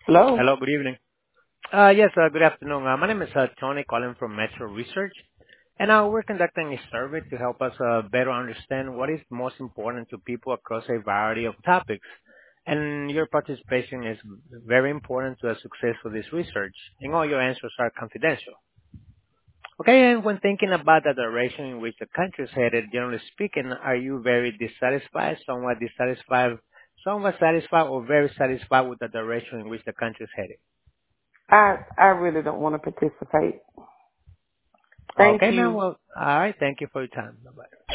Hello. Hello, good evening. Yes, good afternoon. My name is Tony calling from Metro Research, and we're conducting a survey to help us better understand what is most important to people across a variety of topics. And your participation is very important to the success of this research, and all your answers are confidential. Okay, and when thinking about the direction in which the country is headed, generally speaking, are you very dissatisfied, somewhat satisfied, or very satisfied with the direction in which the country is headed? I really don't want to participate. Thank Okay, ma'am. you. Well, all right. Thank you for your time. Bye-bye.